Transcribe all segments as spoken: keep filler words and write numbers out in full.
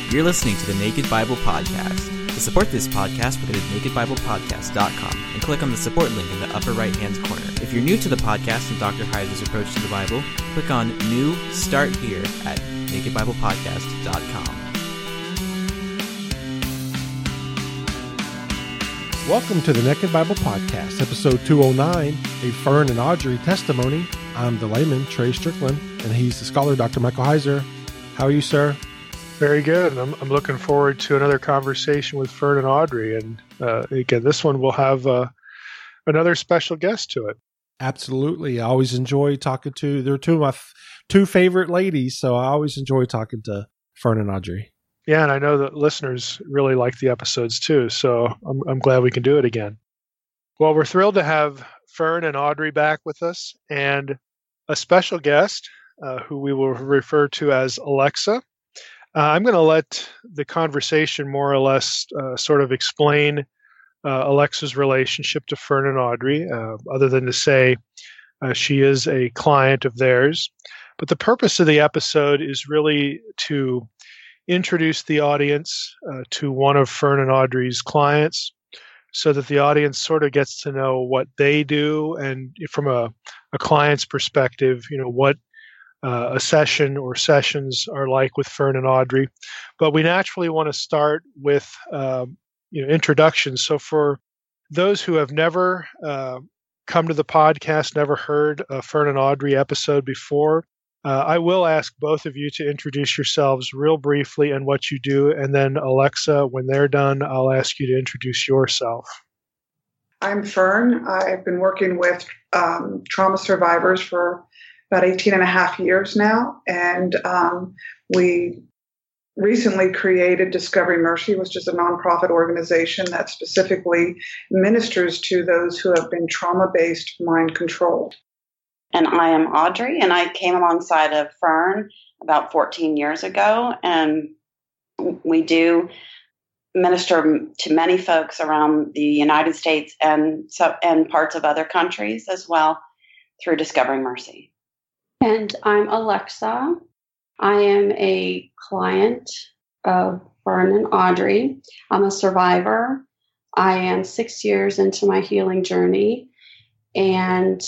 You're listening to the Naked Bible Podcast. To support this podcast, go to naked bible podcast dot com and click on the support link in the upper right-hand corner. If you're new to the podcast and Doctor Heiser's approach to the Bible, click on New Start Here at naked bible podcast dot com. Welcome to the Naked Bible Podcast, episode two oh nine, a Fern and Audrey testimony. I'm the layman, Trey Strickland, and he's the scholar, Doctor Michael Heiser. How are you, sir? Very good. I'm, I'm looking forward to another conversation with Fern and Audrey. And uh, again, this one will have uh, another special guest to it. Absolutely. I always enjoy talking to, they're two of my f- two favorite ladies, so I always enjoy talking to Fern and Audrey. Yeah, and I know that listeners really like the episodes too, so I'm, I'm glad we can do it again. Well, we're thrilled to have Fern and Audrey back with us, and a special guest uh, who we will refer to as Alexa. Uh, I'm going to let the conversation more or less uh, sort of explain uh, Alexa's relationship to Fern and Audrey, uh, other than to say uh, she is a client of theirs. But the purpose of the episode is really to introduce the audience uh, to one of Fern and Audrey's clients so that the audience sort of gets to know what they do, and from a, a client's perspective, you know, what Uh, a session or sessions are like with Fern and Audrey. But we naturally want to start with um, you know, introductions. So for those who have never uh, come to the podcast, never heard a Fern and Audrey episode before, uh, I will ask both of you to introduce yourselves real briefly and what you do. And then Alexa, when they're done, I'll ask you to introduce yourself. I'm Fern. I've been working with um, trauma survivors for about eighteen and a half years now. And um, we recently created Discovery Mercy, which is a nonprofit organization that specifically ministers to those who have been trauma-based mind controlled. And I am Audrey, and I came alongside of Fern about fourteen years ago. And we do minister to many folks around the United States and, so, and parts of other countries as well through Discovery Mercy. And I'm Alexa. I am a client of Fern and Audrey. I'm a survivor. I am six years into my healing journey, and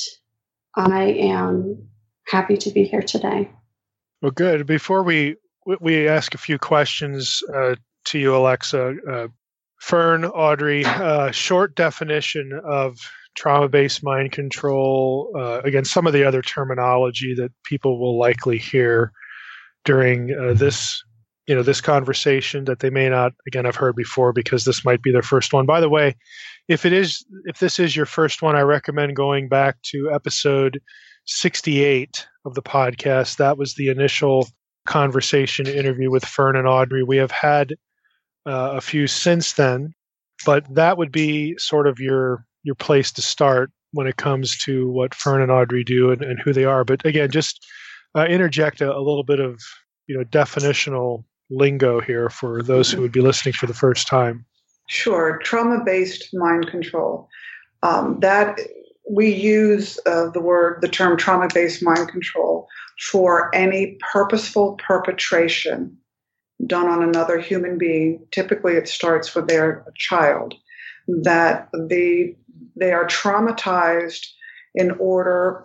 I am happy to be here today. Well, good. Before we we ask a few questions uh, to you, Alexa, uh, Fern, Audrey, uh, short definition of trauma-based mind control, uh, again, some of the other terminology that people will likely hear during uh, this, you know, this conversation that they may not, again, have heard before because this might be their first one. By the way, if it is, if this is your first one, I recommend going back to episode sixty-eight of the podcast. That was the initial conversation interview with Fern and Audrey. We have had uh, a few since then, but that would be sort of your your place to start when it comes to what Fern and Audrey do and, and who they are. But again, just uh, interject a, a little bit of, you know, definitional lingo here for those who would be listening for the first time. Sure. Trauma-based mind control. Um, that we use uh, the word, the term trauma-based mind control for any purposeful perpetration done on another human being. Typically, it starts with their child. That the they are traumatized in order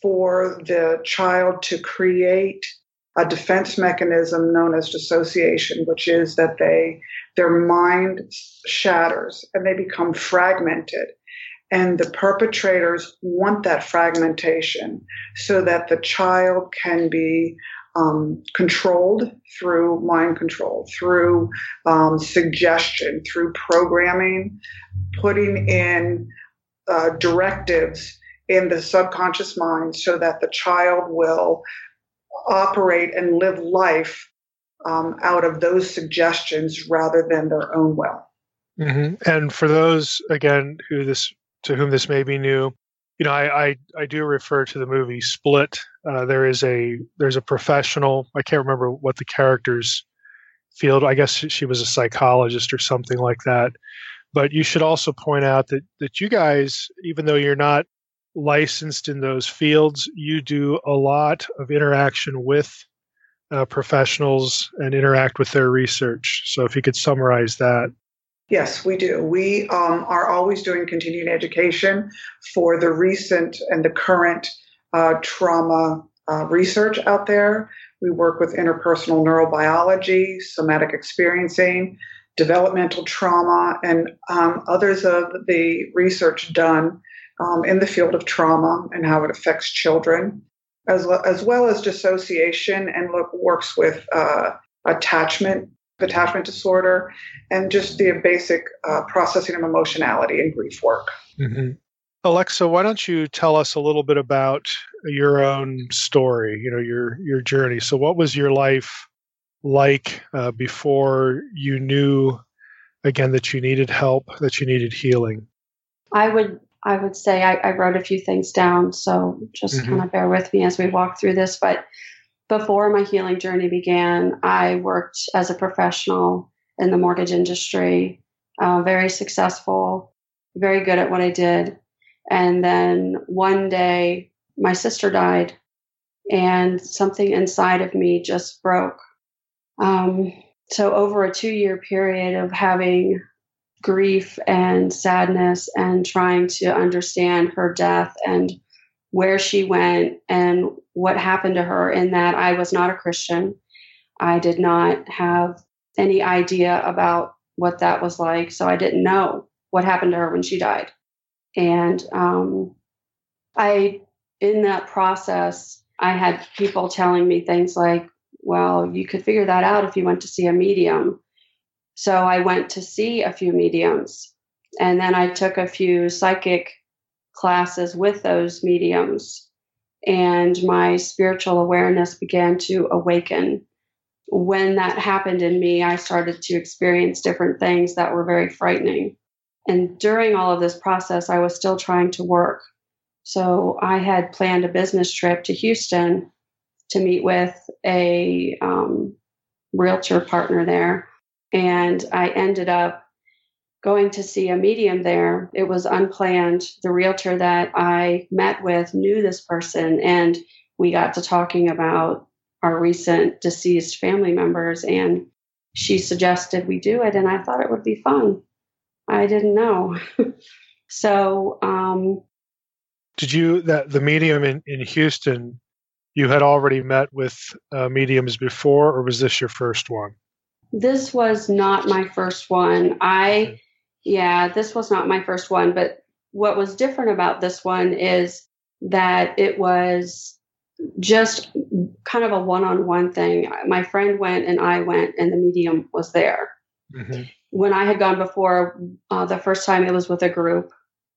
for the child to create a defense mechanism known as dissociation, which is that they their mind shatters and they become fragmented. And the perpetrators want that fragmentation so that the child can be Um, controlled through mind control, through um, suggestion, through programming, putting in uh, directives in the subconscious mind so that the child will operate and live life um, out of those suggestions rather than their own will. Mm-hmm. And for those, again, who this to whom this may be new, you know, I, I, I do refer to the movie Split. Uh, there is a there's a professional. I can't remember what the character's field. I guess she was a psychologist or something like that. But you should also point out that that you guys, even though you're not licensed in those fields, you do a lot of interaction with uh, professionals and interact with their research. So if you could summarize that. Yes, we do. We um, are always doing continuing education for the recent and the current uh, trauma uh, research out there. We work with interpersonal neurobiology, somatic experiencing, developmental trauma, and um, others of the research done um, in the field of trauma and how it affects children, as well as, well as dissociation, and look works with uh, attachment attachment disorder, and just the basic uh, processing of emotionality and grief work. Mm-hmm. Alexa, why don't you tell us a little bit about your own story, you know, your your journey. So what was your life like uh, before you knew, again, that you needed help, that you needed healing? I would I would say I, I wrote a few things down, so just mm-hmm. kind of bear with me as we walk through this. But before my healing journey began, I worked as a professional in the mortgage industry, uh, very successful, very good at what I did. And then one day, my sister died, and something inside of me just broke. Um, so over a two-year period of having grief and sadness and trying to understand her death and where she went and what happened to her, in that I was not a Christian. I did not have any idea about what that was like. So I didn't know what happened to her when she died. And um, I, in that process, I had people telling me things like, well, you could figure that out if you went to see a medium. So I went to see a few mediums, and then I took a few psychic classes with those mediums, and my spiritual awareness began to awaken. When that happened in me, I started to experience different things that were very frightening. And during all of this process, I was still trying to work. So I had planned a business trip to Houston to meet with a um, realtor partner there. And I ended up going to see a medium there. It was unplanned. The realtor that I met with knew this person, and we got to talking about our recent deceased family members, and she suggested we do it, and I thought it would be fun. I didn't know. so, um, did you, that the medium in, in Houston, you had already met with uh, mediums before, or was this your first one? This was not my first one. I, yeah, this was not my first one. But what was different about this one is that it was just kind of a one-on-one thing. My friend went and I went, and the medium was there. Mm-hmm. When I had gone before, uh, the first time it was with a group.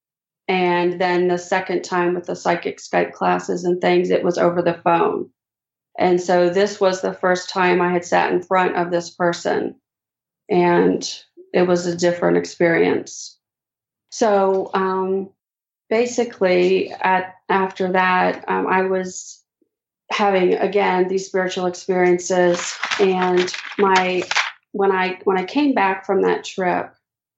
And then the second time with the psychic Skype classes and things, it was over the phone. And so this was the first time I had sat in front of this person, and it was a different experience. So um, basically, at after that, um, I was having, again, these spiritual experiences. And my when I when I came back from that trip,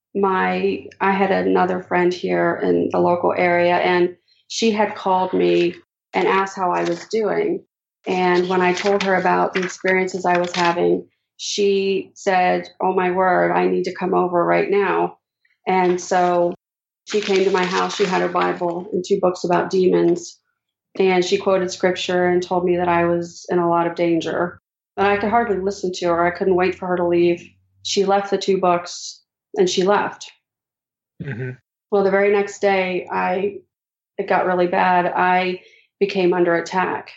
my I had another friend here in the local area, and she had called me and asked how I was doing. And when I told her about the experiences I was having, she said, "Oh my word, I need to come over right now." And so she came to my house. She had her Bible and two books about demons. And she quoted scripture and told me that I was in a lot of danger. But I could hardly listen to her. I couldn't wait for her to leave. She left the two books and she left. Mm-hmm. Well, the very next day, I it got really bad. I became under attack.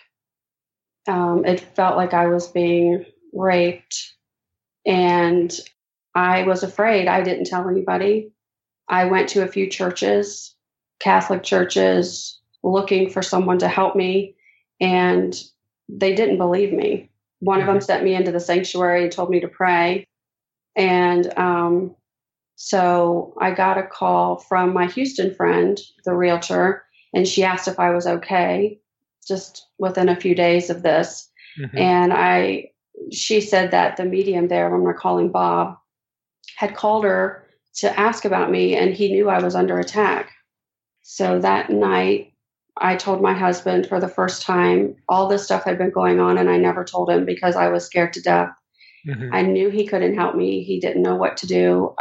Um, it felt like I was being raped, and I was afraid. I didn't tell anybody. I went to a few churches, Catholic churches, looking for someone to help me, and they didn't believe me. One of them sent me into the sanctuary and told me to pray. And um, so I got a call from my Houston friend, the realtor, and she asked if I was okay, just within a few days of this. Mm-hmm. And I, she said that the medium there, when we're calling Bob, had called her to ask about me, and he knew I was under attack. So that night, I told my husband for the first time. All this stuff had been going on, and I never told him because I was scared to death. Mm-hmm. I knew he couldn't help me. He didn't know what to do.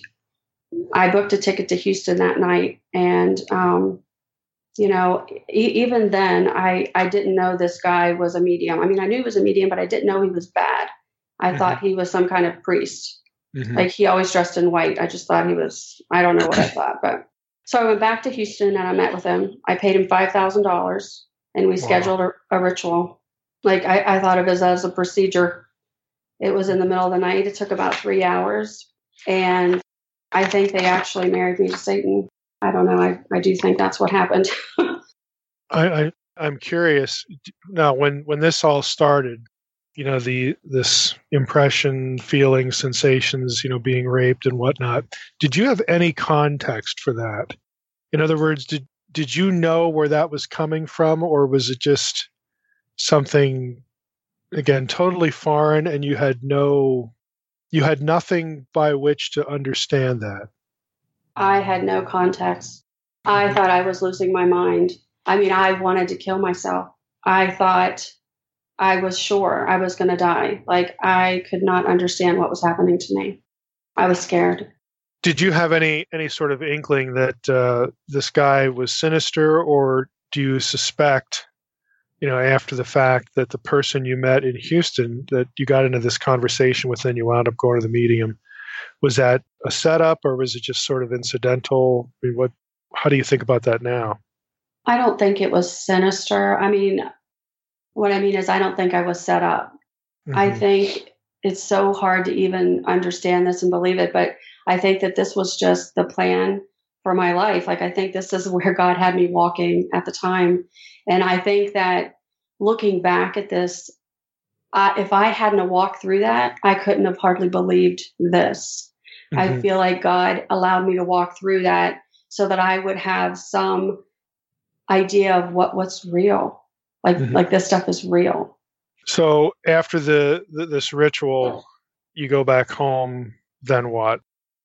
I booked a ticket to Houston that night, and um, you know, e- even then, I, I didn't know this guy was a medium. I mean, I knew he was a medium, but I didn't know he was bad. I mm-hmm. thought he was some kind of priest. Mm-hmm. Like, he always dressed in white. I just thought he was, I don't know what I thought. But so I went back to Houston and I met with him. I paid him five thousand dollars and we wow. scheduled a, a ritual. Like, I, I thought of it as a procedure. It was in the middle of the night. It took about three hours. And I think they actually married me to Satan. I don't know. I, I do think that's what happened. I, I, I'm curious. Now, when, when this all started, you know, the this impression, feelings, sensations, you know, being raped and whatnot, did you have any context for that? In other words, did did you know where that was coming from, or was it just something, again, totally foreign, and you had no, you had nothing by which to understand that? I had no context. I thought I was losing my mind. I mean, I wanted to kill myself. I thought I was sure I was going to die. Like, I could not understand what was happening to me. I was scared. Did you have any any sort of inkling that uh, this guy was sinister, or do you suspect, you know, after the fact, that the person you met in Houston, that you got into this conversation with and you wound up going to the medium, was that a setup, or was it just sort of incidental? I mean, what? How do you think about that now? I don't think it was sinister. I mean, what I mean is, I don't think I was set up. Mm-hmm. I think it's so hard to even understand this and believe it, but I think that this was just the plan for my life. Like, I think this is where God had me walking at the time. And I think that looking back at this, uh, if I hadn't walked through that, I couldn't have hardly believed this. Mm-hmm. I feel like God allowed me to walk through that so that I would have some idea of what, what's real. Like, mm-hmm. like this stuff is real. So after the, the this ritual, you go back home, then what?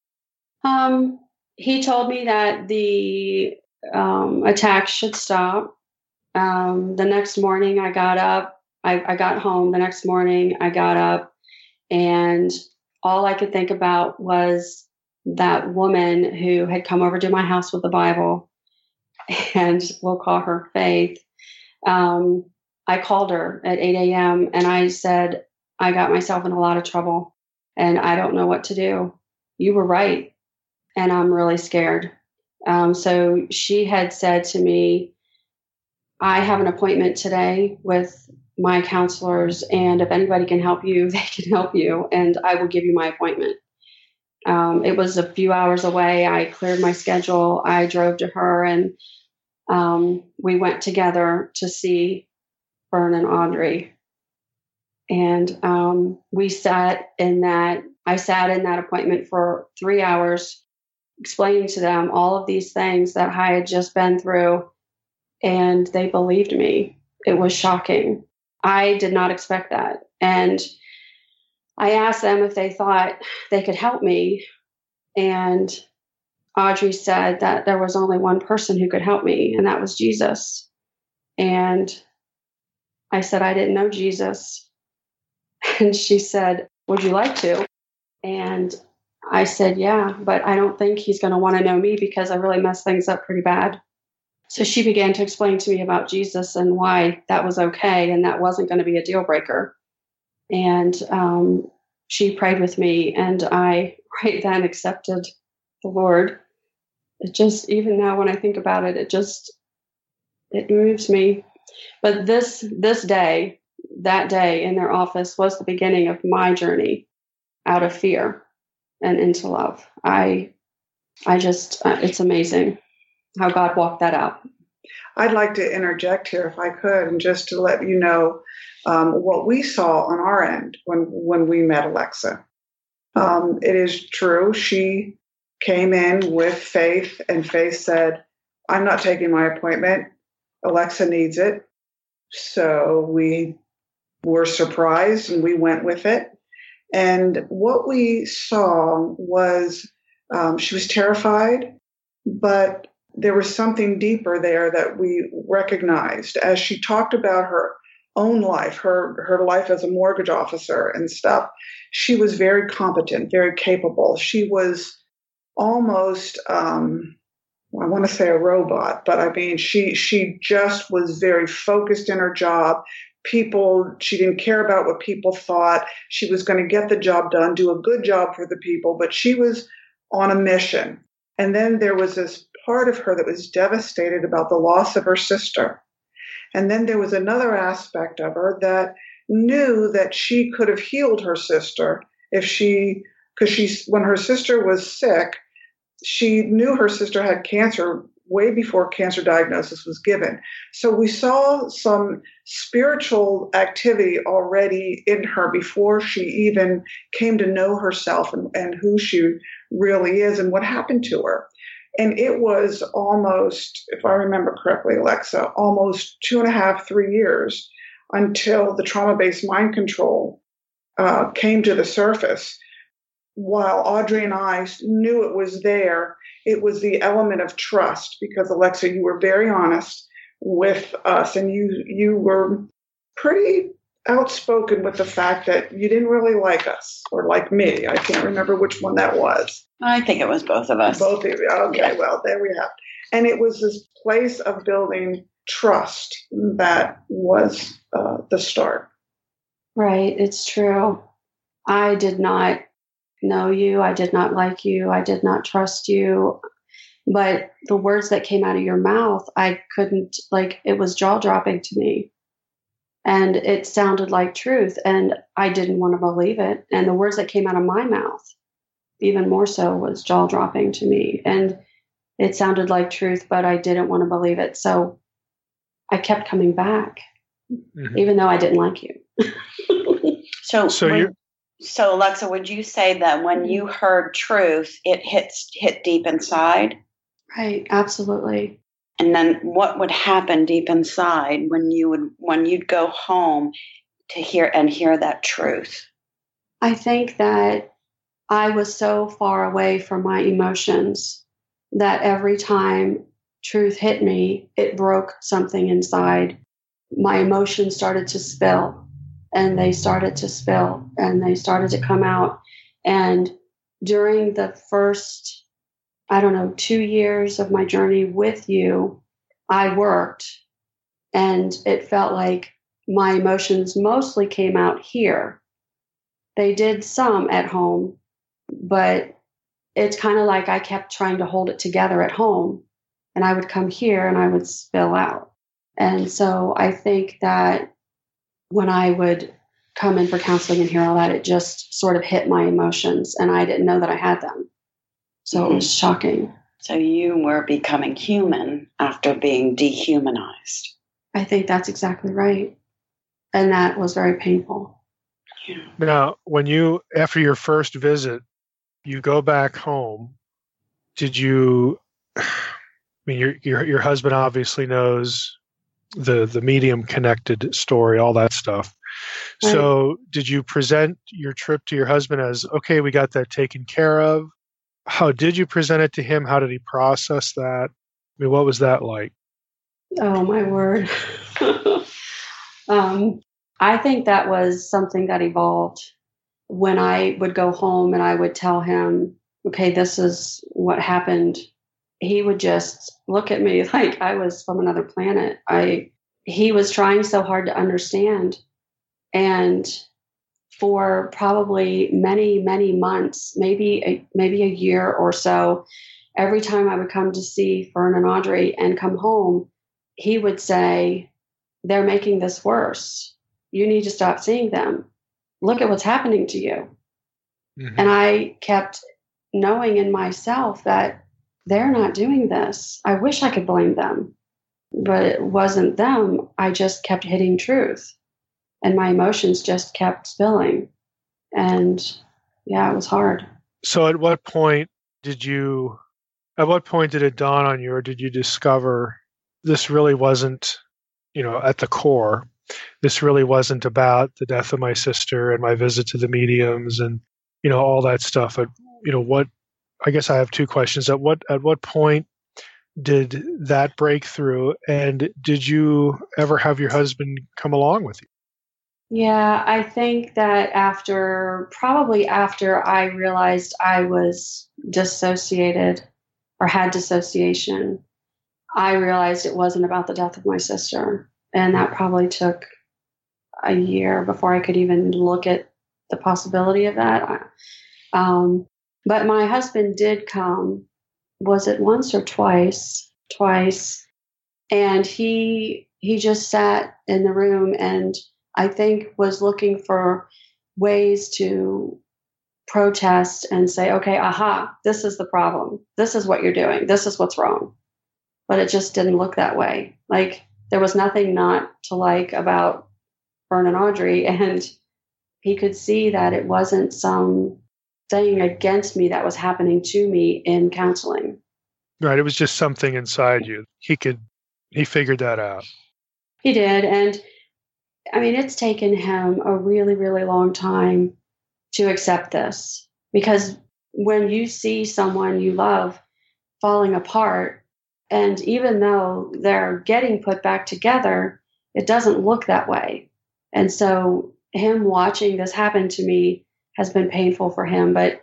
Um, he told me that the um, attack should stop. Um, the next morning I got up, I, I got home the next morning, I got up, and all I could think about was that woman who had come over to my house with the Bible, and we'll call her Faith. Um, I called her at eight a.m. and I said, I got myself in a lot of trouble and I don't know what to do. You were right. And I'm really scared. Um, so she had said to me, I have an appointment today with my counselors, and if anybody can help you, they can help you, and I will give you my appointment. Um, it was a few hours away. I cleared my schedule. I drove to her, and um, we went together to see Fern and Audrey. And um, we sat in that, I sat in that appointment for three hours, explaining to them all of these things that I had just been through, and they believed me. It was shocking. I did not expect that. And I asked them if they thought they could help me. And Audrey said that there was only one person who could help me, and that was Jesus. And I said, I didn't know Jesus. And she said, would you like to? And I said, yeah, but I don't think he's going to want to know me because I really messed things up pretty bad. So she began to explain to me about Jesus and why that was okay and that wasn't going to be a deal breaker. And um, she prayed with me, and I right then accepted the Lord. It just, even now when I think about it, it just, it moves me. But this this day, that day in their office was the beginning of my journey out of fear and into love. I, I just, uh, it's amazing how God walked that out. I'd like to interject here if I could, and just to let you know um, what we saw on our end when, when we met Alexa. Um, it is true. She came in with Faith, and Faith said, I'm not taking my appointment. Alexa needs it. So we were surprised and we went with it. And what we saw was um, she was terrified, but there was something deeper there that we recognized as she talked about her own life, her, her life as a mortgage officer and stuff. She was very competent, very capable. She was almost, um, I want to say a robot, but I mean, she, she just was very focused in her job. People, she didn't care about what people thought. She was going to get the job done, do a good job for the people, but she was on a mission. And then there was this part of her that was devastated about the loss of her sister. And then there was another aspect of her that knew that she could have healed her sister if she, because she, when her sister was sick, she knew her sister had cancer way before cancer diagnosis was given. So we saw some spiritual activity already in her before she even came to know herself and, and who she really is and what happened to her. And it was almost, if I remember correctly, Alexa, almost two and a half, three years until the trauma-based mind control uh, came to the surface. While Audrey and I knew it was there, it was the element of trust, because Alexa, you were very honest with us, and you you were pretty outspoken with the fact that you didn't really like us or like me. I can't remember which one that was. I think it was both of us. Both of you. Okay, yeah. Well, there we have. And it was this place of building trust that was uh, the start. Right. It's true. I did not know you. I did not like you. I did not trust you. But the words that came out of your mouth, I couldn't, like, it was jaw dropping to me. And it sounded like truth. And I didn't want to believe it. And the words that came out of my mouth, even more so, was jaw dropping to me. And it sounded like truth, but I didn't want to believe it. So I kept coming back, mm-hmm. even though I didn't like you. so, so when, you so Alexa, would you say that when you heard truth, it hits hit deep inside? Right, absolutely. And then what would happen deep inside when you would when you'd go home to hear and hear that truth? I think that I was so far away from my emotions that every time truth hit me, it broke something inside. My emotions started to spill, and they started to spill, and they started to come out. And during the first, I don't know, two years of my journey with you, I worked, and it felt like my emotions mostly came out here. They did some at home, but it's kind of like I kept trying to hold it together at home, and I would come here and I would spill out. And so I think that when I would come in for counseling and hear all that, it just sort of hit my emotions, and I didn't know that I had them. So mm-hmm. It was shocking. So you were becoming human after being dehumanized. I think that's exactly right. And that was very painful. Yeah. Now, when you, after your first visit, you go back home, did you, I mean, your your your husband obviously knows the the medium connected story, all that stuff. Right. So did you present your trip to your husband as, okay, we got that taken care of? How did you present it to him? How did he process that? I mean, what was that like? Oh, my word. um, I think that was something that evolved when I would go home and I would tell him, okay, this is what happened. He would just look at me like I was from another planet. I, he was trying so hard to understand. And for probably many, many months, maybe a, maybe a year or so, every time I would come to see Fern and Audrey and come home, he would say, they're making this worse. You need to stop seeing them. Look at what's happening to you. Mm-hmm. And I kept knowing in myself that they're not doing this. I wish I could blame them, but it wasn't them. I just kept hitting truth. And my emotions just kept spilling. And yeah, it was hard. So at what point did you, at what point did it dawn on you, or did you discover this really wasn't, you know, at the core, this really wasn't about the death of my sister and my visit to the mediums and, you know, all that stuff. At, you know, what, I guess I have two questions. At what, at what point did that break through? And did you ever have your husband come along with you? Yeah, I think that after, probably after I realized I was dissociated or had dissociation, I realized it wasn't about the death of my sister. And that probably took a year before I could even look at the possibility of that. Um, but my husband did come, was it once or twice? Twice. And he he just sat in the room and I think was looking for ways to protest and say, okay, aha, this is the problem. This is what you're doing. This is what's wrong. But it just didn't look that way. Like there was nothing not to like about Fern and Audrey. And he could see that it wasn't some thing against me that was happening to me in counseling. Right. It was just something inside you. He could, he figured that out. He did. And I mean, it's taken him a really, really long time to accept this, because when you see someone you love falling apart, and even though they're getting put back together, it doesn't look that way. And so him watching this happen to me has been painful for him, but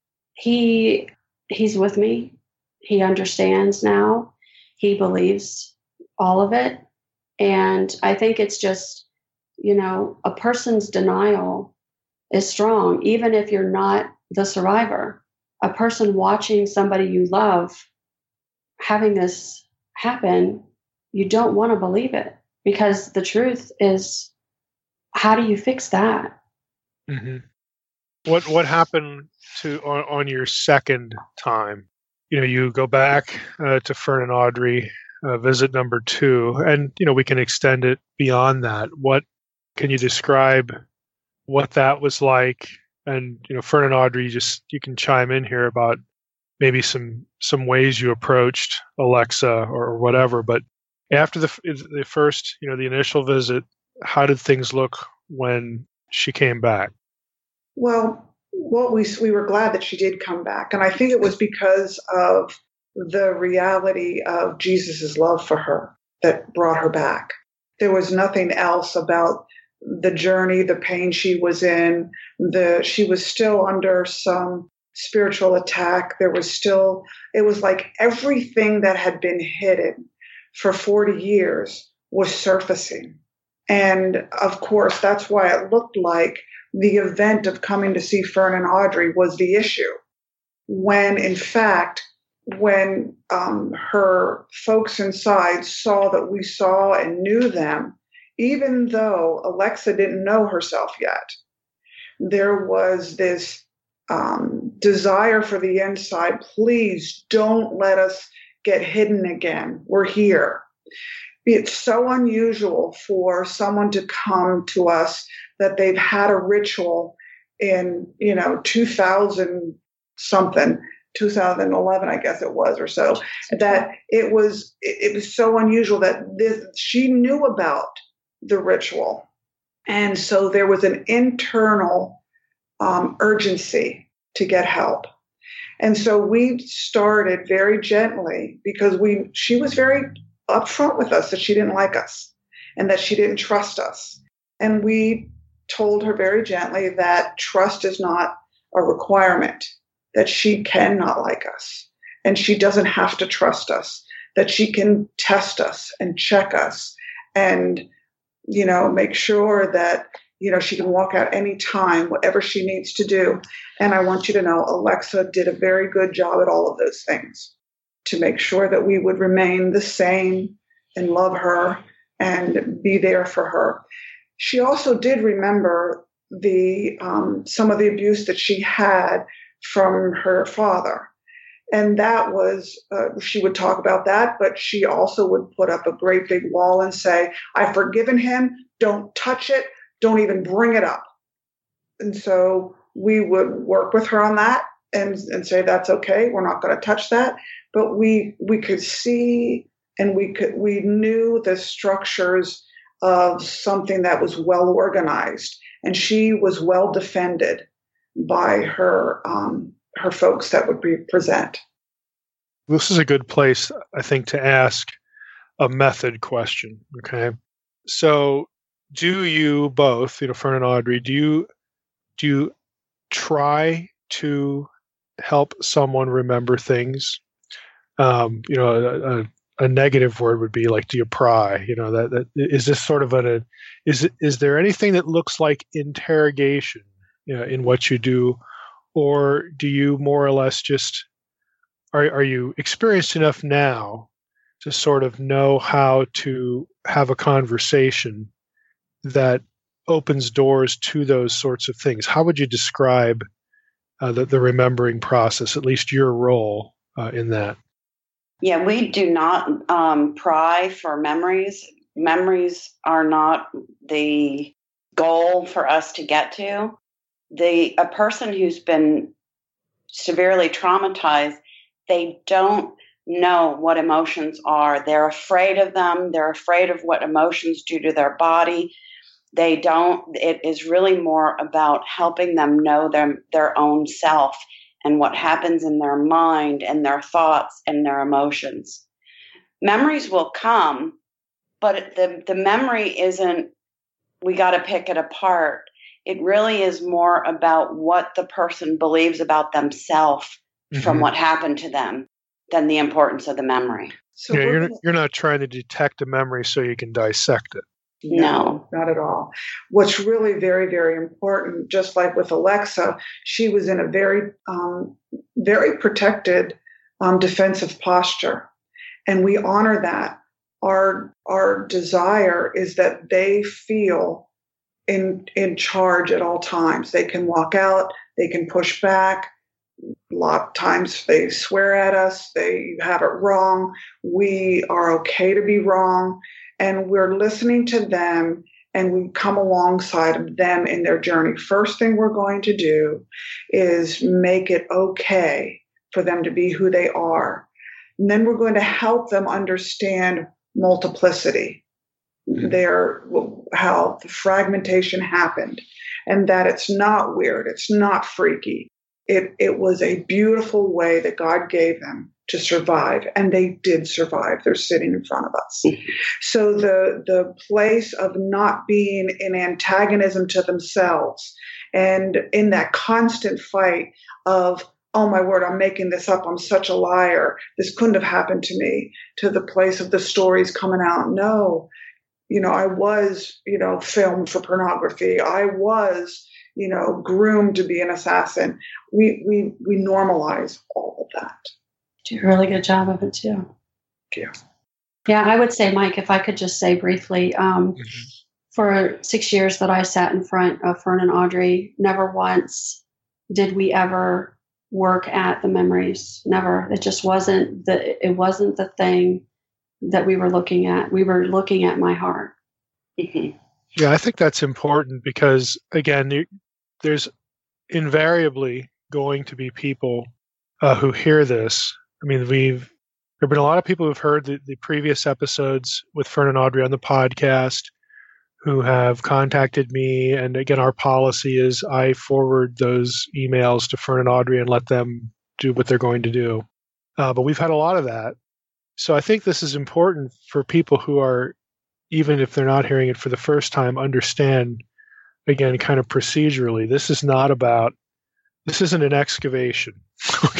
he he's with me. He understands now. He believes all of it. And I think it's just, you know, a person's denial is strong, even if you're not the survivor. A person watching somebody you love having this happen, you don't want to believe it, because the truth is, how do you fix that? Mm-hmm. What what happened to on, on your second time? You know, you go back uh, to Fern and Audrey, uh, visit number two, and you know we can extend it beyond that. What can you describe what that was like? And you know, Fern and Audrey, just you can chime in here about maybe some some ways you approached Alexa or whatever. But after the the first, you know, the initial visit, how did things look when she came back? Well, what we we were glad that she did come back, and I think it was because of the reality of Jesus's love for her that brought her back. There was nothing else about the journey, the pain she was in. The she was still under some spiritual attack. There was still, it was like everything that had been hidden for forty years was surfacing. And of course, that's why it looked like the event of coming to see Fern and Audrey was the issue. When in fact, when um, her folks inside saw that we saw and knew them, even though Alexa didn't know herself yet, there was this um, desire for the inside. Please don't let us get hidden again. We're here. It's so unusual for someone to come to us that they've had a ritual in, you know, two thousand something, two thousand eleven, I guess it was, or so, that it was, it was so unusual that this, she knew about the ritual. And so there was an internal um, urgency to get help. And so we started very gently, because we, she was very upfront with us that she didn't like us and that she didn't trust us. And we told her very gently that trust is not a requirement, that she cannot like us and she doesn't have to trust us, that she can test us and check us and, you know, make sure that, you know, she can walk out any time, whatever she needs to do. And I want you to know, Alexa did a very good job at all of those things to make sure that we would remain the same and love her and be there for her. She also did remember the um, some of the abuse that she had from her father. And that was, uh, she would talk about that, but she also would put up a great big wall and say, I've forgiven him, don't touch it, don't even bring it up. And so we would work with her on that and, and say, that's okay, we're not going to touch that. But we we could see and we could we knew the structures of something that was well organized, and she was well defended by her um, her folks that would be present. This is a good place, I think, to ask a method question. Okay. So do you both, you know, Fern and Audrey, do you do you try to help someone remember things? Um, you know, a, a, a negative word would be like, do you pry? You know, that, that is this sort of a, is is there anything that looks like interrogation, you know, in what you do, or do you more or less just are are you experienced enough now to sort of know how to have a conversation that opens doors to those sorts of things? How would you describe uh, the, the remembering process, at least your role uh, in that? Yeah, we do not um, pry for memories. Memories are not the goal for us to get to. The a person who's been severely traumatized, they don't know what emotions are. They're afraid of them. They're afraid of what emotions do to their body. They don't, it is really more about helping them know their, their own self and what happens in their mind and their thoughts and their emotions. Memories will come, but the, the memory isn't, we got to pick it apart. It really is more about what the person believes about themselves mm-hmm. from what happened to them than the importance of the memory. So yeah, you're, you're not trying to detect a memory so you can dissect it. No, not at all. What's really very, very important, just like with Alexa, she was in a very, um, very protected, um, defensive posture. And we honor that. Our, our desire is that they feel in, in charge at all times. They can walk out, they can push back. A lot of times they swear at us, they have it wrong. We are okay to be wrong. And we're listening to them, and we come alongside of them in their journey. First thing we're going to do is make it okay for them to be who they are. And then we're going to help them understand multiplicity, mm-hmm. their, how the fragmentation happened, and that it's not weird, it's not freaky. It, it was a beautiful way that God gave them to survive, and they did survive. They're sitting in front of us. So the the place of not being in antagonism to themselves and in that constant fight of, oh my word, I'm making this up, I'm such a liar, this couldn't have happened to me, to the place of the stories coming out. No, you know, I was, you know, filmed for pornography. I was, you know, groomed to be an assassin. We we we normalize all of that. Do a really good job of it too. Yeah. Yeah, I would say, Mike, if I could just say briefly, um, mm-hmm. for six years that I sat in front of Fern and Audrey, never once did we ever work at the memories. Never. It just wasn't the. It wasn't the thing that we were looking at. We were looking at my heart. Mm-hmm. Yeah, I think that's important because, again, there's invariably going to be people uh, who hear this. I mean, we've there have been a lot of people who've heard the, the previous episodes with Fern and Audrey on the podcast who have contacted me. And again, our policy is I forward those emails to Fern and Audrey and let them do what they're going to do. Uh, but we've had a lot of that. So I think this is important for people who are, even if they're not hearing it for the first time, understand, again, kind of procedurally, this is not about, this isn't an excavation. Okay.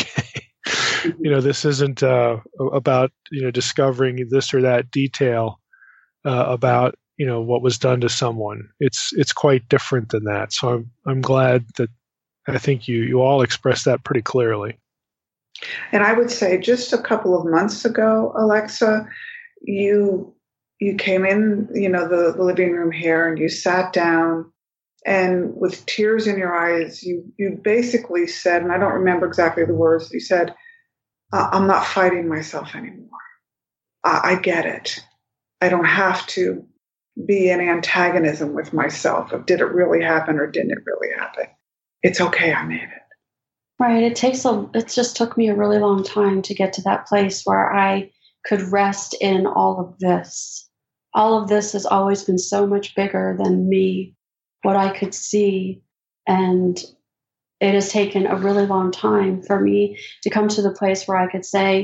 You know, this isn't uh, about, you know, discovering this or that detail uh, about, you know, what was done to someone. It's it's quite different than that. So I'm I'm glad that I think you you all expressed that pretty clearly. And I would say just a couple of months ago, Alexa, you you came in, you know, the, the living room here, and you sat down, and with tears in your eyes, you you basically said, and I don't remember exactly the words, you said, I'm not fighting myself anymore. I, I get it. I don't have to be in antagonism with myself of did it really happen or didn't it really happen. It's okay. I made it. Right. It takes a, it just took me a really long time to get to that place where I could rest in all of this. All of this has always been so much bigger than me, what I could see. And it has taken a really long time for me to come to the place where I could say,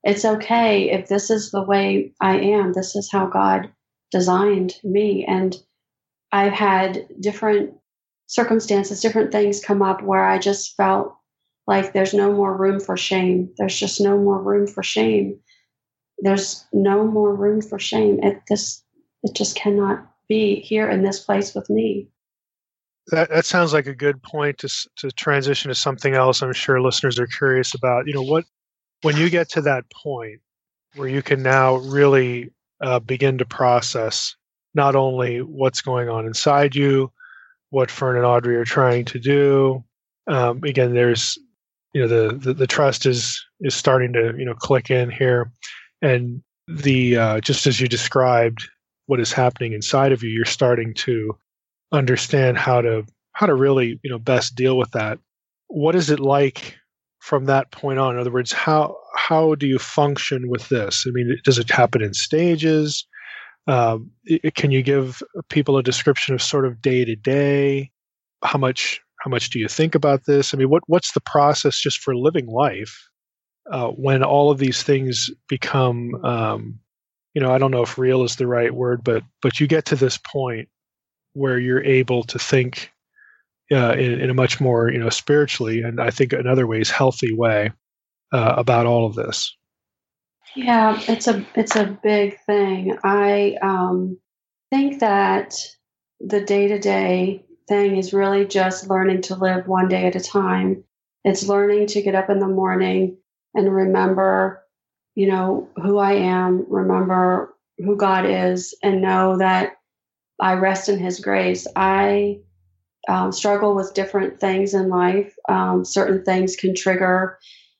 it's okay if this is the way I am. This is how God designed me. And I've had different circumstances, different things come up where I just felt like there's no more room for shame. There's just no more room for shame. There's no more room for shame. It this it just cannot be here in this place with me. That that sounds like a good point to to transition to something else. I'm sure listeners are curious about. You know, what when you get to that point where you can now really uh, begin to process not only what's going on inside you, what Fern and Audrey are trying to do. Um, again, there's you know the, the the trust is is starting to you know click in here, and the uh, just as you described what is happening inside of you, you're starting to understand how to how to really you know best deal with that. What is it like from that point on? In other words, how how do you function with this? I mean, does it happen in stages? Um, it, can you give people a description of sort of day to day? How much how much do you think about this? I mean, what what's the process just for living life uh, when all of these things become, um, you know, I don't know if real is the right word, but but you get to this point where you're able to think uh, in, in a much more, you know, spiritually, and I think in other ways, healthy way uh, about all of this. Yeah, it's a it's a big thing. I um, think that the day to day thing is really just learning to live one day at a time. It's learning to get up in the morning and remember, you know, who I am, remember who God is, and know that I rest in His grace. I um, struggle with different things in life. Um, certain things can trigger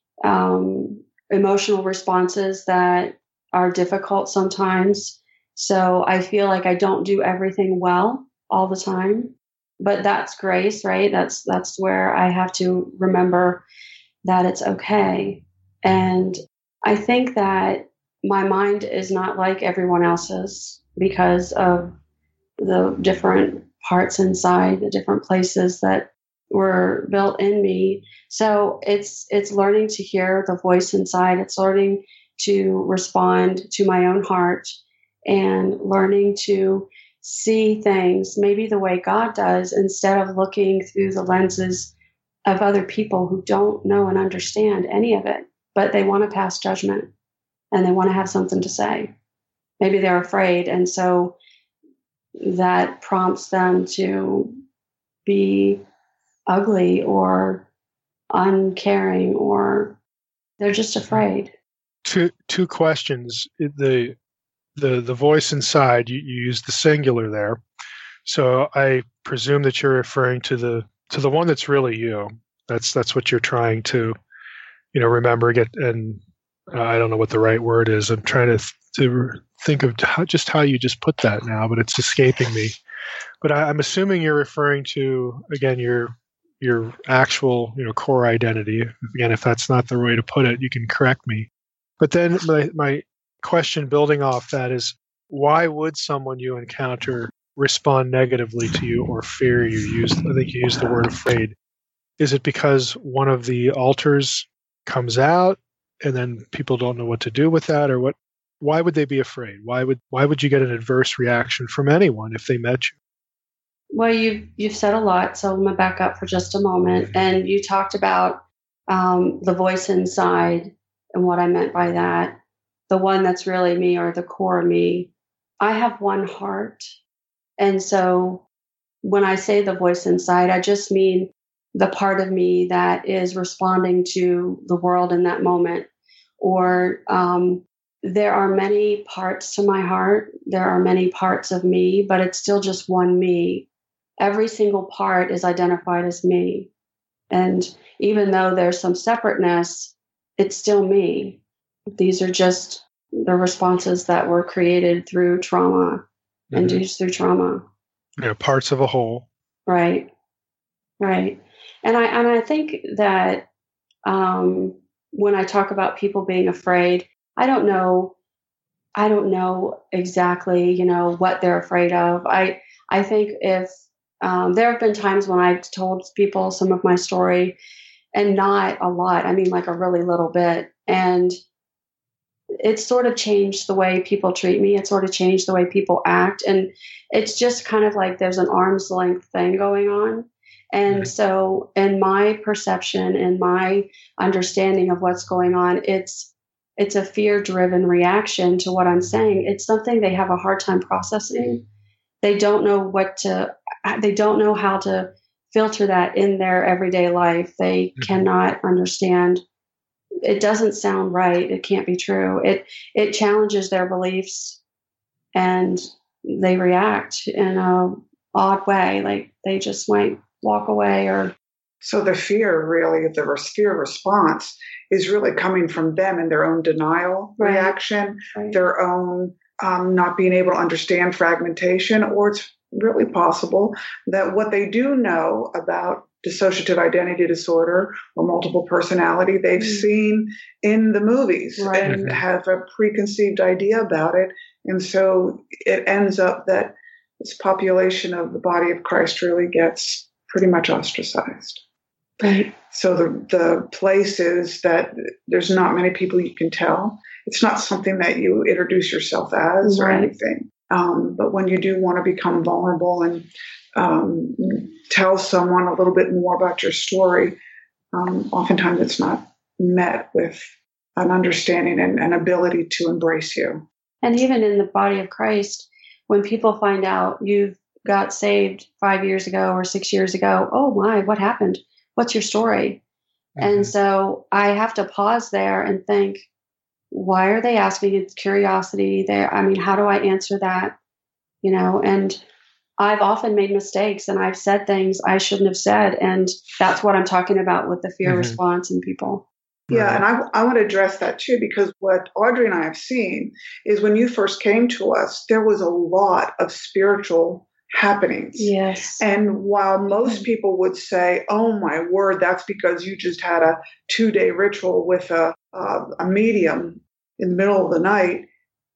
um, emotional responses that are difficult sometimes. So I feel like I don't do everything well all the time, but that's grace, right? That's that's where I have to remember that it's okay. And I think that my mind is not like everyone else's because of the different parts inside, the different places that were built in me. So it's it's learning to hear the voice inside. It's learning to respond to my own heart and learning to see things maybe the way God does instead of looking through the lenses of other people who don't know and understand any of it, but they want to pass judgment and they want to have something to say. Maybe they're afraid, and so that prompts them to be ugly or uncaring, or they're just afraid. Two two questions. The the the voice inside, you, you use the singular there, so I presume that you're referring to the to the one that's really you. That's that's what you're trying to, you know, remember. Get and uh, I don't know what the right word is. I'm trying to to think of how, just how you just put that now, but it's escaping me. But I, I'm assuming you're referring to again your your actual you know core identity. Again, if that's not the way to put it, you can correct me. But then my my question building off that is, why would someone you encounter respond negatively to you or fear you? Used I think you used the word afraid. Is it because one of the alters comes out and then people don't know what to do with that, or what? Why would they be afraid? Why would why would you get an adverse reaction from anyone if they met you? Well, you've you've said a lot, so I'm gonna back up for just a moment. And you talked about um, the voice inside and what I meant by that. The one that's really me, or the core me. I have one heart, and so when I say the voice inside, I just mean the part of me that is responding to the world in that moment. Or um, there are many parts to my heart. There are many parts of me, but it's still just one me. Every single part is identified as me. And even though there's some separateness, it's still me. These are just the responses that were created through trauma, mm-hmm. induced through trauma. Yeah, parts of a whole. Right, right. And I and I think that um, when I talk about people being afraid, I don't know, I don't know exactly, you know, what they're afraid of. I I think if um, there have been times when I've told people some of my story, and not a lot. I mean, like a really little bit, and it sort of changed the way people treat me. It sort of changed the way people act. And it's just kind of like there's an arm's length thing going on. And mm-hmm. so in my perception and my understanding of what's going on, it's it's a fear-driven reaction to what I'm saying. It's something they have a hard time processing. They don't know what to, they don't know how to filter that in their everyday life. They mm-hmm. cannot understand. It doesn't sound right. It can't be true. It it challenges their beliefs, and they react in a odd way. Like they just might walk away or. So the fear, really, the fear response is really coming from them and their own denial right. reaction, right. their own um, not being able to understand fragmentation, or it's really possible that what they do know about dissociative identity disorder or multiple personality, they've mm. seen in the movies right. and have a preconceived idea about it. And so it ends up that this population of the body of Christ really gets pretty much ostracized. Right. So the the place is that there's not many people you can tell. It's not something that you introduce yourself as right. or anything. Um, but when you do want to become vulnerable and um, tell someone a little bit more about your story, um, oftentimes it's not met with an understanding and an ability to embrace you. And even in the body of Christ, when people find out you've got saved five years ago or six years ago, oh my, what happened? What's your story? Mm-hmm. And so I have to pause there and think, why are they asking? It's curiosity there. I mean, how do I answer that? You know, and I've often made mistakes and I've said things I shouldn't have said. And that's what I'm talking about with the fear mm-hmm. response in people. Yeah, and I, I want to address that too, because what Audrey and I have seen is when you first came to us, there was a lot of spiritual happenings. Yes. And while most people would say, oh my word, that's because you just had a two-day ritual with a, a, a medium in the middle of the night,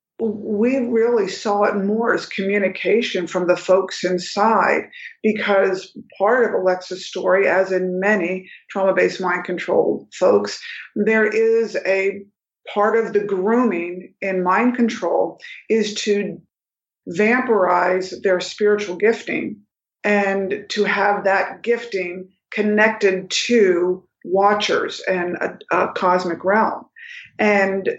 we really saw it more as communication from the folks inside, because part of Alexa's story, as in many trauma-based mind control folks, there is a part of the grooming in mind control is to vampirize their spiritual gifting and to have that gifting connected to watchers and a, a cosmic realm. And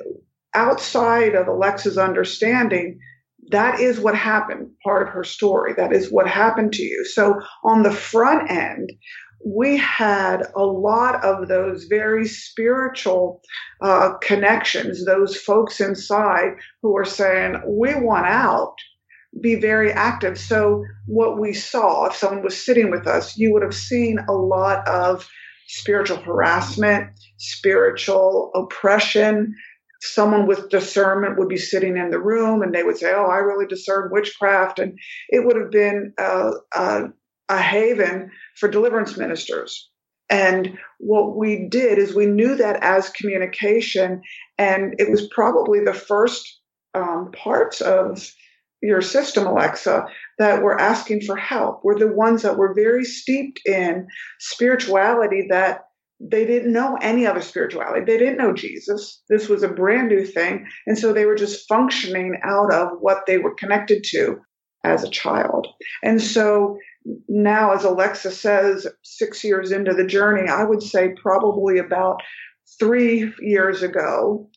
outside of Alexa's understanding, that is what happened, part of her story. That is what happened to you. So on the front end, we had a lot of those very spiritual uh, connections, those folks inside who were saying, we want out, be very active. So what we saw, if someone was sitting with us, you would have seen a lot of spiritual harassment, spiritual oppression. Someone with discernment would be sitting in the room and they would say, oh, I really discern witchcraft. And it would have been a, a, a haven for deliverance ministers. And what we did is we knew that as communication, and it was probably the first um, parts of your system, Alexa, that were asking for help, were the ones that were very steeped in spirituality, that they didn't know any other spirituality. They didn't know Jesus. This was a brand new thing. And so they were just functioning out of what they were connected to as a child. And so now, as Alexa says, six years into the journey, I would say probably about three years ago,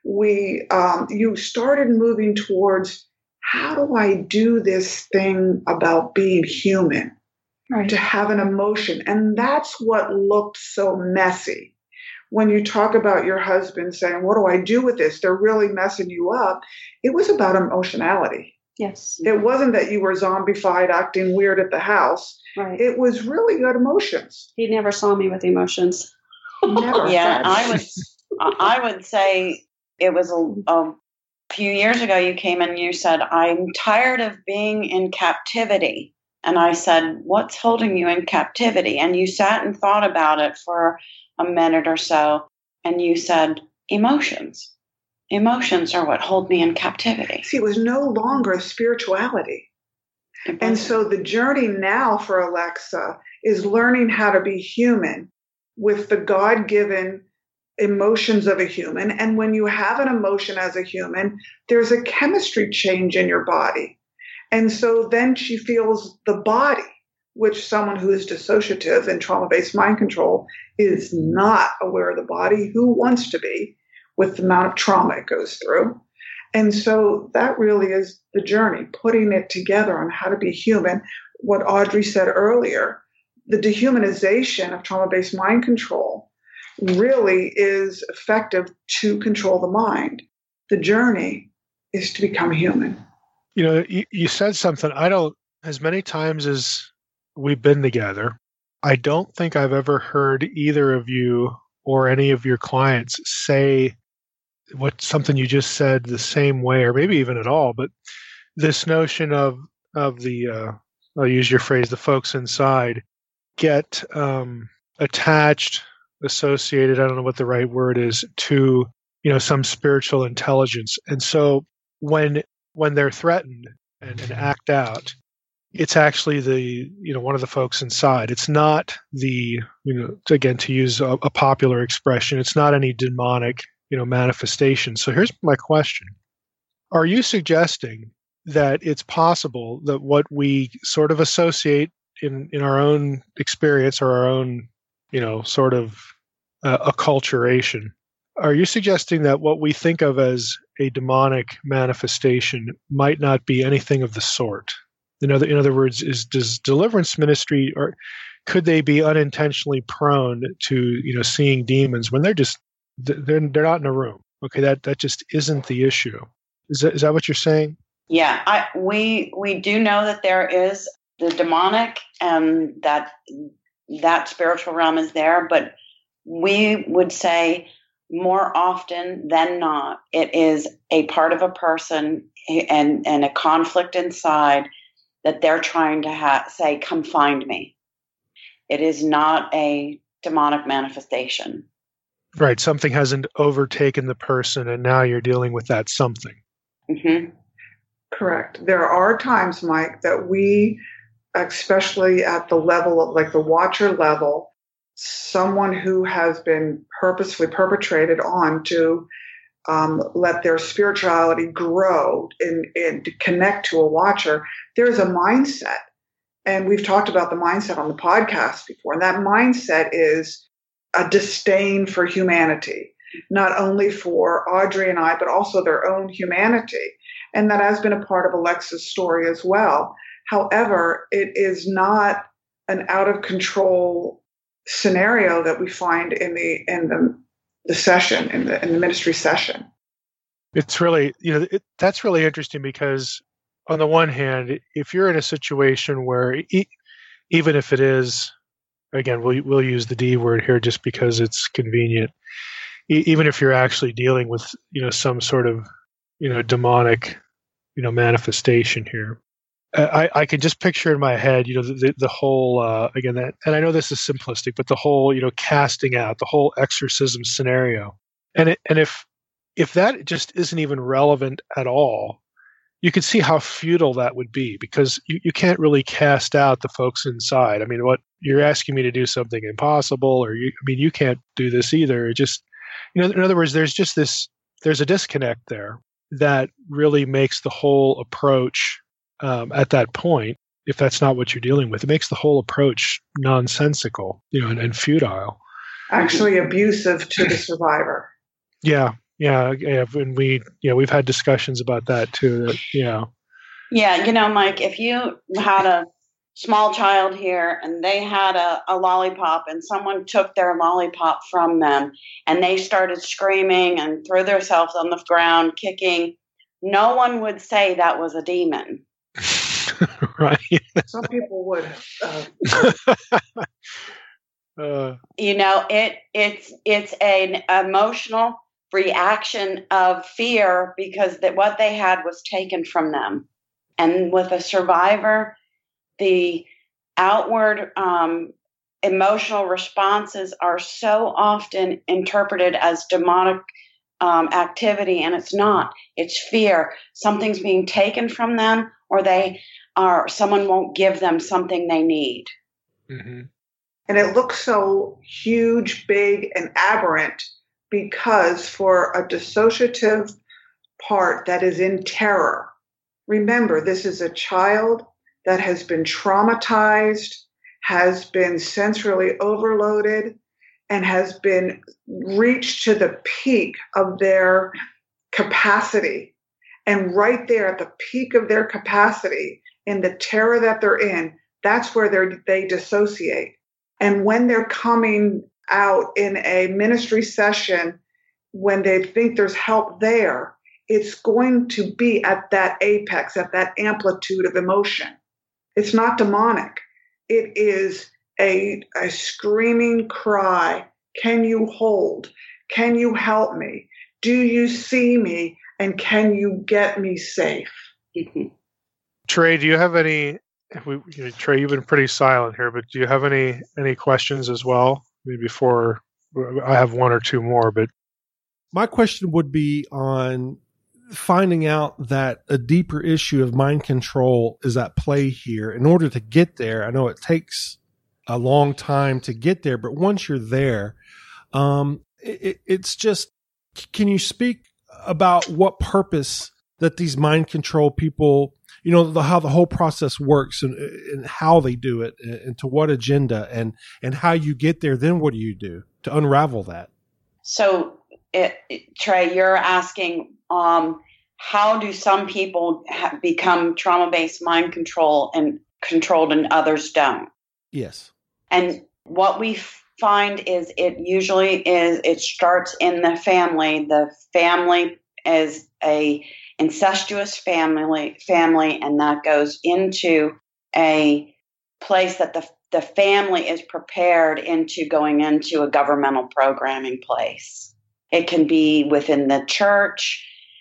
we um, you started moving towards, how do I do this thing about being human? Right. To have an emotion. And that's what looked so messy. When you talk about your husband saying, what do I do with this? They're really messing you up. It was about emotionality. Yes. It wasn't that you were zombified, acting weird at the house. Right. It was really good emotions. He never saw me with emotions. Never. Yeah, I would, I would say it was a, a few years ago you came and you said, I'm tired of being in captivity. And I said, what's holding you in captivity? And you sat and thought about it for a minute or so. And you said, emotions. Emotions are what hold me in captivity. See, it was no longer spirituality. And so the journey now for Alexa is learning how to be human with the God-given emotions of a human. And when you have an emotion as a human, there's a chemistry change in your body. And so then she feels the body, which someone who is dissociative in trauma-based mind control is not aware of the body. Who wants to be with the amount of trauma it goes through? And so that really is the journey, putting it together on how to be human. What Audrey said earlier, the dehumanization of trauma-based mind control really is effective to control the mind. The journey is to become human. You know, you, you said something. I don't, as many times as we've been together, I don't think I've ever heard either of you or any of your clients say what something you just said the same way, or maybe even at all. But this notion of of the, uh, I'll use your phrase, the folks inside get um, attached, associated, I don't know what the right word is, to, you know, some spiritual intelligence. And so when when they're threatened and, and act out, it's actually the, you know, one of the folks inside. It's not the, you know, again, to use a, a popular expression, it's not any demonic, you know, manifestation. So here's my question. Are you suggesting that it's possible that what we sort of associate in, in our own experience or our own, you know, sort of uh, acculturation, are you suggesting that what we think of as a demonic manifestation might not be anything of the sort? In other, in other words, is does deliverance ministry, or could they be unintentionally prone to, you know, seeing demons when they're just they're they're not in a room? Okay, that that just isn't the issue. Is that is that what you're saying? Yeah, I, we we do know that there is the demonic, and that that spiritual realm is there, but we would say more often than not, it is a part of a person and, and a conflict inside that they're trying to ha- say, come find me. It is not a demonic manifestation. Right. Something hasn't overtaken the person, and now you're dealing with that something. Mm-hmm. Correct. There are times, Mike, that we, especially at the level of like the watcher level, someone who has been purposefully perpetrated on to um, let their spirituality grow and, and to connect to a watcher, there's a mindset. And we've talked about the mindset on the podcast before. And that mindset is a disdain for humanity, not only for Audrey and I, but also their own humanity. And that has been a part of Alexa's story as well. However, it is not an out of control scenario that we find in the in the, the session, in the in the ministry session. It's really, you know, it, that's really interesting because on the one hand, if you're in a situation where e- even if it is, again, we'll we'll use the D word here just because it's convenient. E- even if you're actually dealing with, you know, some sort of, you know, demonic, you know, manifestation here, I, I can just picture in my head, you know, the, the whole, uh, again, that, and I know this is simplistic, but the whole, you know, casting out, the whole exorcism scenario. And it, and if, if that just isn't even relevant at all, you could see how futile that would be, because you, you can't really cast out the folks inside. I mean, what you're asking me to do something impossible, or you, I mean, you can't do this either. It just, you know, in other words, there's just this, there's a disconnect there that really makes the whole approach Um, at that point, if that's not what you're dealing with, it makes the whole approach nonsensical, you know, and, and futile. Actually abusive to the survivor. Yeah, yeah, yeah. And we, yeah, we've had discussions about that too. That, yeah. Yeah, you know, Mike, if you had a small child here and they had a, a lollipop and someone took their lollipop from them and they started screaming and threw themselves on the ground, kicking, no one would say that was a demon. Right. Some people would. Uh, uh, you know, it it's it's an emotional reaction of fear because that what they had was taken from them. And with a survivor, the outward um, emotional responses are so often interpreted as demonic um, activity, and it's not. It's fear. Something's being taken from them, or they are someone won't give them something they need. mm-hmm. And it looks so huge, big, and aberrant because for a dissociative part that is in terror, remember, this is a child that has been traumatized, has been sensorily overloaded, and has been reached to the peak of their capacity. And right there at the peak of their capacity, in the terror that they're in, that's where they they dissociate. And when they're coming out in a ministry session, when they think there's help there, it's going to be at that apex, at that amplitude of emotion. It's not demonic. It is a, a screaming cry. Can you hold? Can you help me? Do you see me? And can you get me safe? Trey, do you have any? We, you know, Trey, you've been pretty silent here, but do you have any any questions as well? Maybe before I have one or two more, but my question would be on finding out that a deeper issue of mind control is at play here. In order to get there, I know it takes a long time to get there, but once you're there, um, it, it's just, can you speak about what purpose that these mind control people, you know, the, how the whole process works and, and how they do it and, and to what agenda and, and how you get there? Then what do you do to unravel that? So, it, it, Trey, you're asking, um, how do some people ha- become trauma-based mind control and controlled and others don't? Yes. And what we find is it usually is, it starts in the family. The family is a incestuous family, family, and that goes into a place that the the family is prepared into going into a governmental programming place. It can be within the church,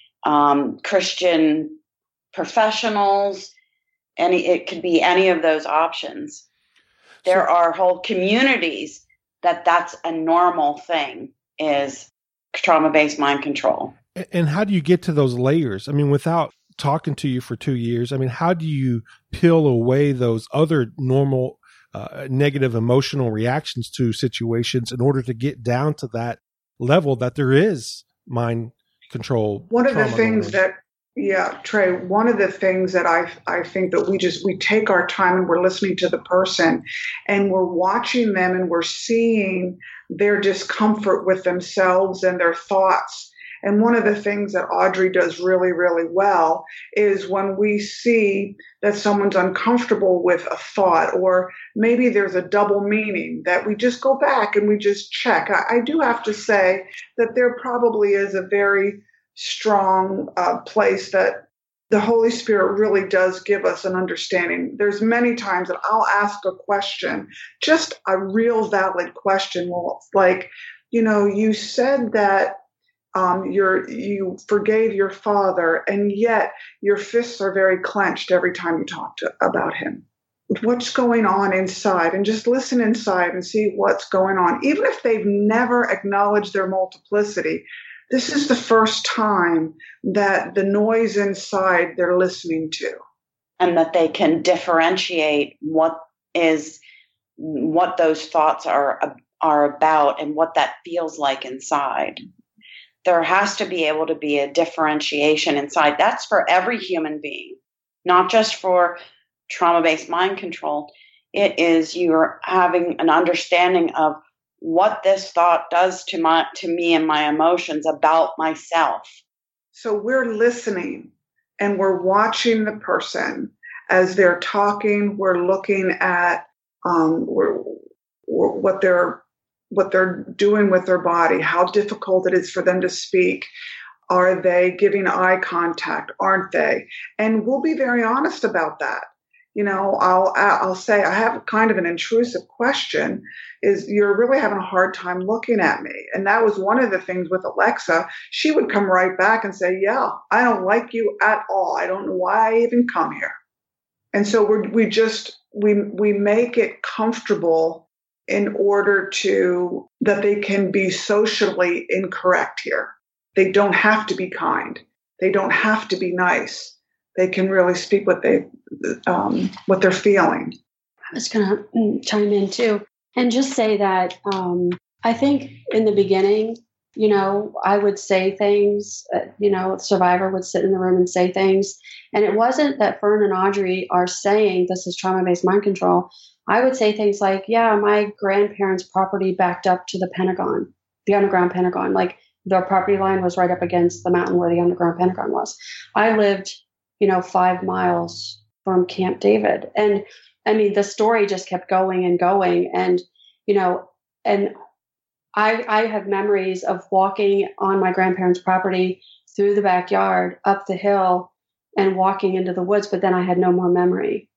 um, Christian professionals, any it could be any of those options. There are whole communities that that's a normal thing, is trauma-based mind control. And how do you get to those layers? I mean, without talking to you for two years, I mean, how do you peel away those other normal uh, negative emotional reactions to situations in order to get down to that level that there is mind control? One of the things that, yeah, Trey, one of the things that I I think that we just, we take our time and we're listening to the person and we're watching them and we're seeing their discomfort with themselves and their thoughts. And one of the things that Audrey does really, really well is when we see that someone's uncomfortable with a thought, or maybe there's a double meaning, that we just go back and we just check. I, I do have to say that there probably is a very strong uh, place that the Holy Spirit really does give us an understanding. There's many times that I'll ask a question, just a real valid question. Well, like, you know, you said that Um, you're, you forgave your father, and yet your fists are very clenched every time you talk to, about him. What's going on inside? And just listen inside and see what's going on. Even if they've never acknowledged their multiplicity, this is the first time that the noise inside they're listening to. And that they can differentiate what is, what those thoughts are, are about and what that feels like inside. There has to be able to be a differentiation inside. That's for every human being, not just for trauma-based mind control. It is you're having an understanding of what this thought does to my to me and my emotions about myself. So we're listening and we're watching the person as they're talking. We're looking at um, we're, we're, what they're what they're doing with their body, how difficult it is for them to speak. Are they giving eye contact? Aren't they? And we'll be very honest about that. You know, I'll I'll say, I have kind of an intrusive question, is you're really having a hard time looking at me. And that was one of the things with Alexa. She would come right back and say, yeah, I don't like you at all. I don't know why I even come here. And so we we just, we we make it comfortable in order to, that they can be socially incorrect here. They don't have to be kind. They don't have to be nice. They can really speak what they, um, what they're feeling. I was going to chime in too and just say that um, I think in the beginning, you know, I would say things, uh, you know, a survivor would sit in the room and say things. And it wasn't that Fern and Audrey are saying this is trauma-based mind control. I would say things like, yeah, my grandparents' property backed up to the Pentagon, the underground Pentagon. Like their property line was right up against the mountain where the underground Pentagon was. I lived, you know, five miles from Camp David. And I mean, the story just kept going and going. And, you know, and I, I have memories of walking on my grandparents' property through the backyard, up the hill, and walking into the woods, but then I had no more memory.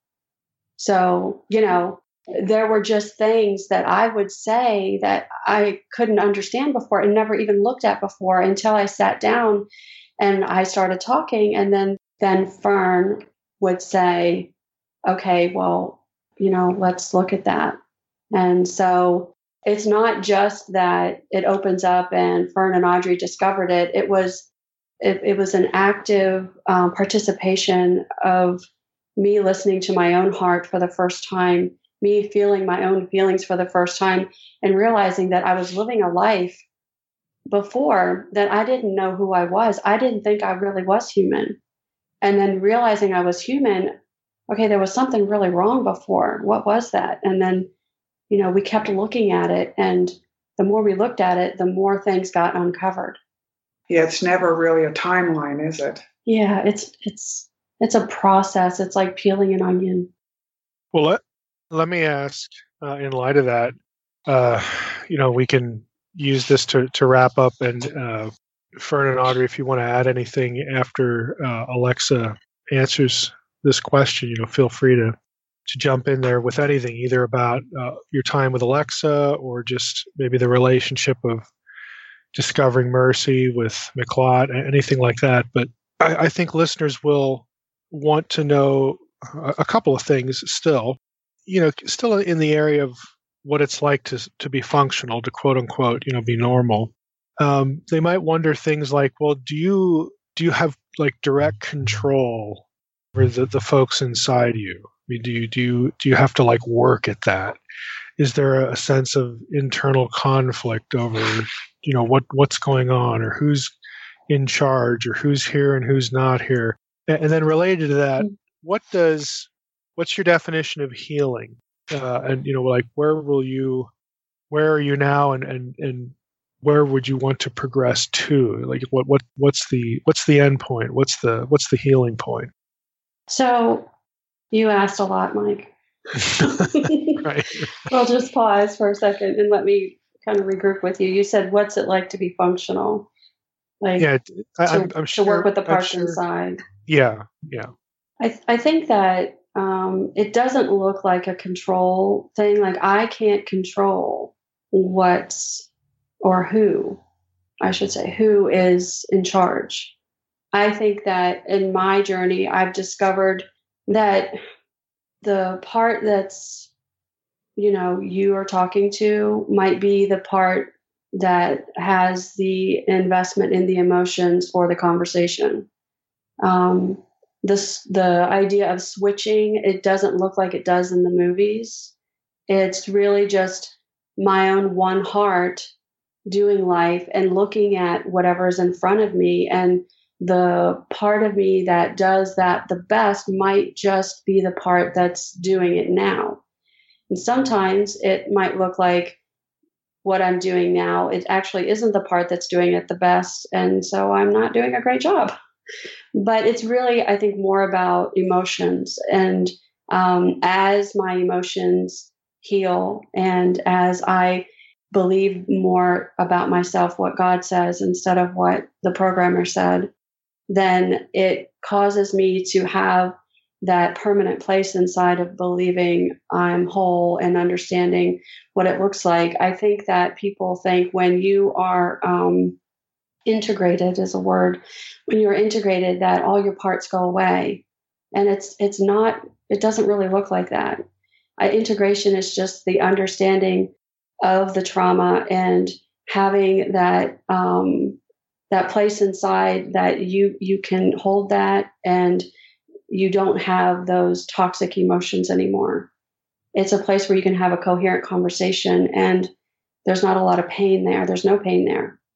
So, you know, there were just things that I would say that I couldn't understand before and never even looked at before until I sat down and I started talking. And then, then Fern would say, okay, well, you know, let's look at that. And so it's not just that it opens up and Fern and Audrey discovered it. It was it, it was an active um, participation of me listening to my own heart for the first time, me feeling my own feelings for the first time, and realizing that I was living a life before that I didn't know who I was. I didn't think I really was human. And then realizing I was human, okay, there was something really wrong before. What was that? And then, you know, we kept looking at it, and the more we looked at it, the more things got uncovered. Yeah, it's never really a timeline, is it? Yeah, it's it's it's a process. It's like peeling an onion. Well, let, let me ask, uh, in light of that, uh, you know, we can use this to, to wrap up. And uh, Fern and Audrey, if you want to add anything after uh, Alexa answers this question, you know, feel free to to jump in there with anything, either about uh, your time with Alexa or just maybe the relationship of discovering mercy with Miqlat, anything like that. But I, I think listeners will want to know a, a couple of things still, you know, still in the area of what it's like to to be functional, to quote unquote, you know, be normal. Um, they might wonder things like, well, do you do you have like direct control over the, the folks inside you? I mean, do you do you do you have to like work at that? Is there a sense of internal conflict over, you know, what what's going on, or who's in charge, or who's here and who's not here? And, and then related to that, what does what's your definition of healing? Uh, and you know, like where will you, where are you now, and and and where would you want to progress to? Like what what what's the what's the end point? What's the what's the healing point? So you asked a lot, Mike. Right. I'll just pause for a second and let me kind of regroup with you. You said, what's it like to be functional? Like, yeah, I, to, I'm, I'm sure, to work with the parts sure. inside. Yeah, yeah. I, th- I think that um, it doesn't look like a control thing. Like I can't control what's, or who, I should say, who is in charge. I think that in my journey, I've discovered that the part that's, you know, you are talking to might be the part that has the investment in the emotions for the conversation. Um, this, the idea of switching, it doesn't look like it does in the movies. It's really just my own one heart doing life and looking at whatever's in front of me. And the part of me that does that the best might just be the part that's doing it now. And sometimes it might look like what I'm doing now, it actually isn't the part that's doing it the best. And so I'm not doing a great job. But it's really, I think, more about emotions. And um, as my emotions heal and as I believe more about myself, what God says instead of what the programmer said, then it causes me to have that permanent place inside of believing I'm whole and understanding what it looks like. I think that people think when you are um, integrated is a word, when you're integrated, that all your parts go away. And it's it's not, it doesn't really look like that. I, integration is just the understanding of the trauma and having that um, that place inside that you you can hold that and you don't have those toxic emotions anymore. It's a place where you can have a coherent conversation and there's not a lot of pain there. There's no pain there.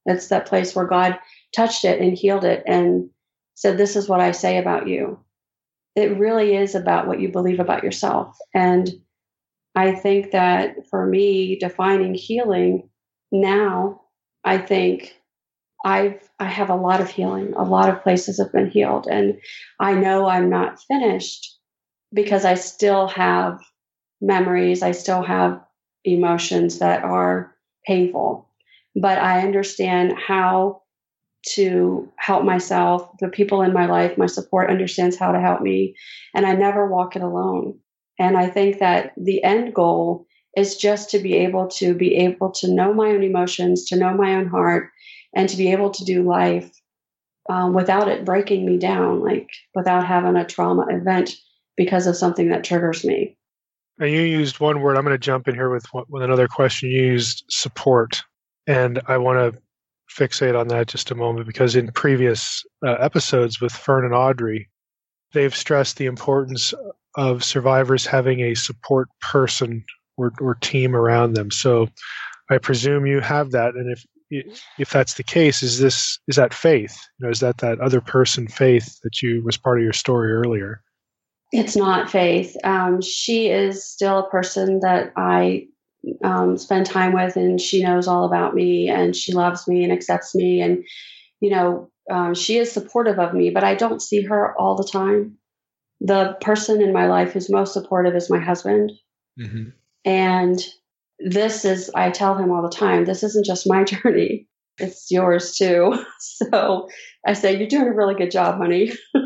It's that place where God touched it and healed it and said, this is what I say about you. It really is about what you believe about yourself. And I think that for me, defining healing now, I think I've, I have a lot of healing. A lot of places have been healed. And I know I'm not finished because I still have memories. I still have emotions that are painful, but I understand how to help myself. The people in my life, my support understands how to help me, and I never walk it alone. And I think that the end goal is just to be able to be able to know my own emotions, to know my own heart, and to be able to do life um, without it breaking me down, like without having a trauma event because of something that triggers me. And you used one word. I'm going to jump in here with with another question. You used support, and I want to fixate on that just a moment, because in previous uh, episodes with Fern and Audrey, they've stressed the importance of survivors having a support person or, or team around them. So I presume you have that, and if if that's the case, is this is that faith? You know, is that that other person, Faith, that you was part of your story earlier? It's not Faith. Um, she is still a person that I um, spend time with, and she knows all about me, and she loves me and accepts me. And, you know, um, she is supportive of me, but I don't see her all the time. The person in my life who's most supportive is my husband. Mm-hmm. And this is, I tell him all the time, this isn't just my journey. It's yours too. So I say, you're doing a really good job, honey.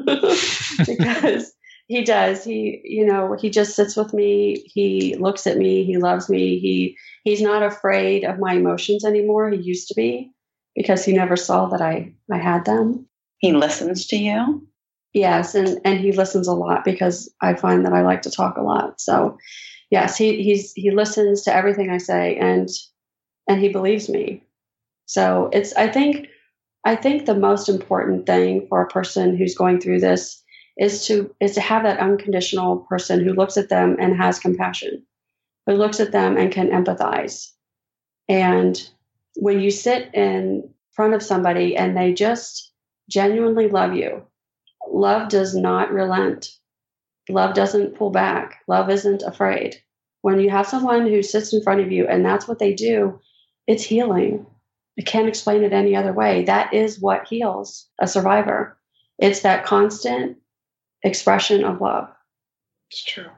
Because he does. He, you know, he just sits with me. He looks at me. He loves me. He, he's not afraid of my emotions anymore. He used to be, because he never saw that I, I had them. He listens to you? Yes. And, and he listens a lot because I find that I like to talk a lot. So yes, he, he's, he listens to everything I say, and, and he believes me. So it's, I think, I think the most important thing for a person who's going through this is to is to have that unconditional person who looks at them and has compassion, who looks at them and can empathize. And when you sit in front of somebody and they just genuinely love you, love does not relent. Love doesn't pull back. Love isn't afraid. When you have someone who sits in front of you and that's what they do, it's healing. I can't explain it any other way. That is what heals a survivor. It's that constant expression of love. It's true.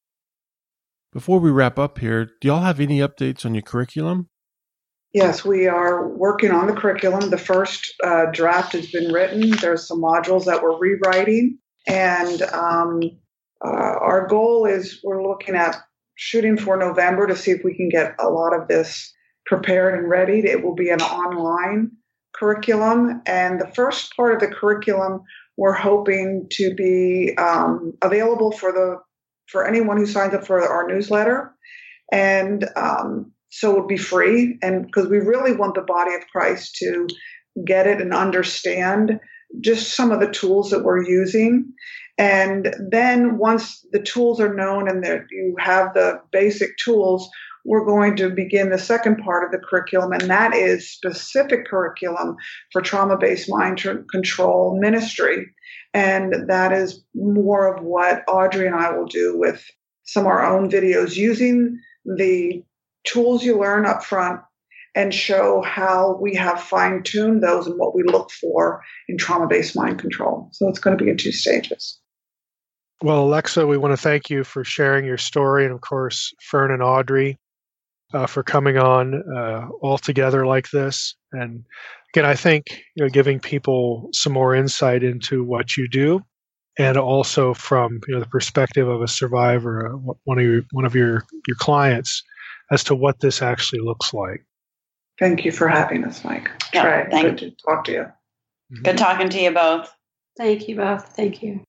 Before we wrap up here, do y'all have any updates on your curriculum? Yes, we are working on the curriculum. The first uh, draft has been written. There's some modules that we're rewriting. And um, uh, our goal is we're looking at shooting for November to see if we can get a lot of this prepared and ready. It will be an online curriculum. And the first part of the curriculum we're hoping to be um, available for the for anyone who signs up for our newsletter. And um, so it would be free. And because we really want the body of Christ to get it and understand just some of the tools that we're using. And then once the tools are known and that you have the basic tools, we're going to begin the second part of the curriculum, and that is specific curriculum for trauma-based mind control ministry. And that is more of what Audrey and I will do with some of our own videos, using the tools you learn up front and show how we have fine-tuned those and what we look for in trauma-based mind control. So it's going to be in two stages. Well, Alexa, we want to thank you for sharing your story, and of course, Fern and Audrey, uh, for coming on uh, all together like this. And again, I think, you know, giving people some more insight into what you do, and also from, you know, the perspective of a survivor, uh, one of your one of your your clients, as to what this actually looks like. Thank you for having us, Mike. Yeah, Trey, thank good to talk to you. Mm-hmm. Good talking to you both. Thank you both. Thank you.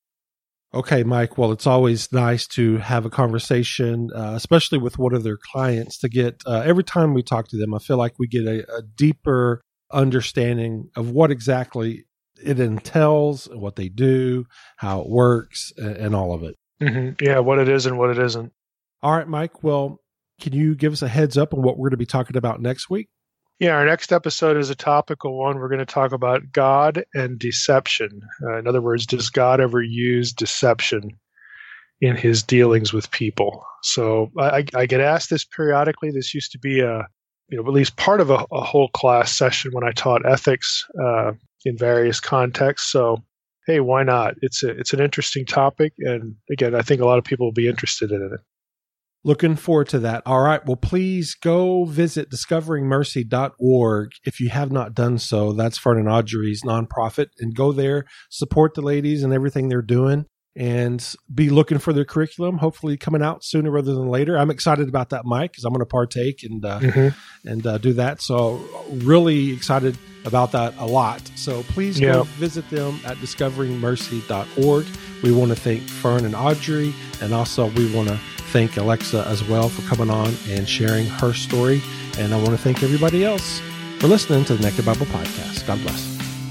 Okay, Mike. Well, it's always nice to have a conversation, uh, especially with one of their clients, to get, uh, every time we talk to them, I feel like we get a, a deeper understanding of what exactly it entails, what they do, how it works, and, and all of it. Mm-hmm. Yeah, what it is and what it isn't. All right, Mike. Well, can you give us a heads up on what we're going to be talking about next week? Yeah, our next episode is a topical one. We're going to talk about God and deception. Uh, in other words, does God ever use deception in his dealings with people? So I, I get asked this periodically. This used to be a, you know, at least part of a, a whole class session when I taught ethics uh, in various contexts. So, hey, why not? It's a, it's an interesting topic, and again, I think a lot of people will be interested in it. Looking forward to that. All right. Well, please go visit discovering mercy dot org if you have not done so. That's Fern and Audrey's nonprofit. And go there, support the ladies and everything they're doing, and be looking for their curriculum, hopefully coming out sooner rather than later. I'm excited about that, Mike, because I'm going to partake and uh, mm-hmm. and uh, do that. So really excited about that a lot. So please yep. go visit them at discovering mercy dot org. We want to thank Fern and Audrey, and also we want to thank Alexa as well for coming on and sharing her story. And I want to thank everybody else for listening to the Naked Bible Podcast. God bless.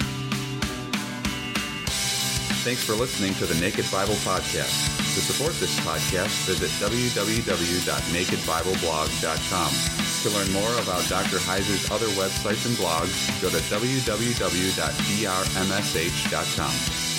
Thanks for listening to the Naked Bible Podcast. To support this podcast, visit w w w dot naked bible blog dot com. To learn more about Doctor Heiser's other websites and blogs, go to w w w dot d r m s h dot com.